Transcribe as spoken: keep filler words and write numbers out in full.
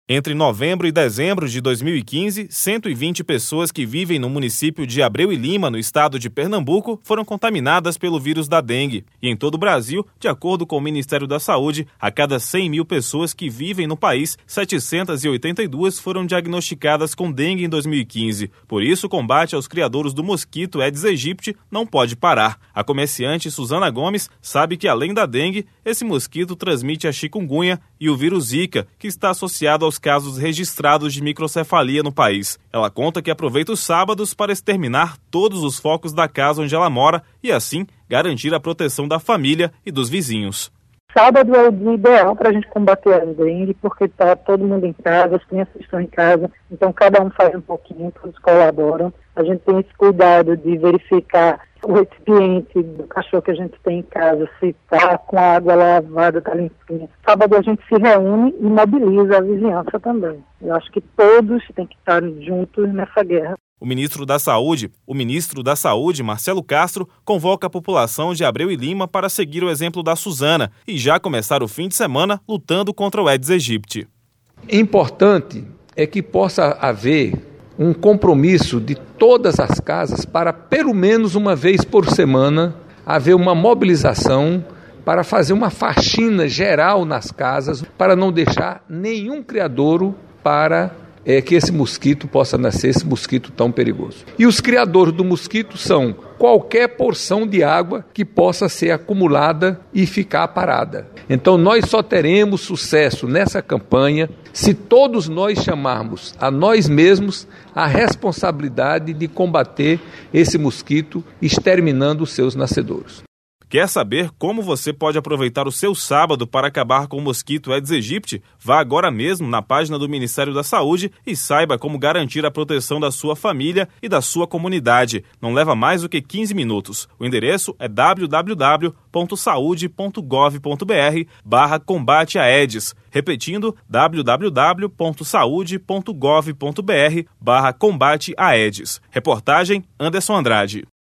Entre novembro e dezembro de dois mil e quinze, cento e vinte pessoas que vivem no município de Abreu e Lima, no estado de Pernambuco, foram contaminadas pelo vírus da dengue. E em todo o Brasil, de acordo com o Ministério da Saúde, a cada cem mil pessoas que vivem no país, setecentas e oitenta e duas foram diagnosticadas com dengue em dois mil e quinze. Por isso, o combate aos criadouros do mosquito Aedes aegypti não pode parar. A comerciante Suzana Gomes sabe que, além da dengue, esse mosquito transmite a chikungunya e o vírus Zika, que está associado aos casos registrados de microcefalia no país. Ela conta que aproveita os sábados para exterminar todos os focos da casa onde ela mora e, assim, garantir a proteção da família e dos vizinhos. Sábado é o dia ideal para a gente combater a dengue, porque está todo mundo em casa, as crianças estão em casa, então cada um faz um pouquinho, todos colaboram. A gente tem esse cuidado de verificar o recipiente do cachorro que a gente tem em casa, se está com a água lavada, está limpinha. Sábado a gente se reúne e mobiliza a vizinhança também. Eu acho que todos têm que estar juntos nessa guerra. O ministro da Saúde, o ministro da Saúde, Marcelo Castro, convoca a população de Abreu e Lima para seguir o exemplo da Suzana e já começar o fim de semana lutando contra o Aedes aegypti. Importante é que possa haver um compromisso de todas as casas para, pelo menos uma vez por semana, haver uma mobilização para fazer uma faxina geral nas casas, para não deixar nenhum criadouro para é, que esse mosquito possa nascer, esse mosquito tão perigoso. E os criadores do mosquito são qualquer porção de água que possa ser acumulada e ficar parada. Então nós só teremos sucesso nessa campanha se todos nós chamarmos a nós mesmos a responsabilidade de combater esse mosquito, exterminando os seus nascedouros. Quer saber como você pode aproveitar o seu sábado para acabar com o mosquito Aedes aegypti? Vá agora mesmo na página do Ministério da Saúde e saiba como garantir a proteção da sua família e da sua comunidade. Não leva mais do que quinze minutos. O endereço é w w w ponto saude ponto gov ponto b r barra combate a Aedes. Repetindo, w w w ponto saude ponto gov ponto b r barra combate a Aedes. Reportagem Anderson Andrade.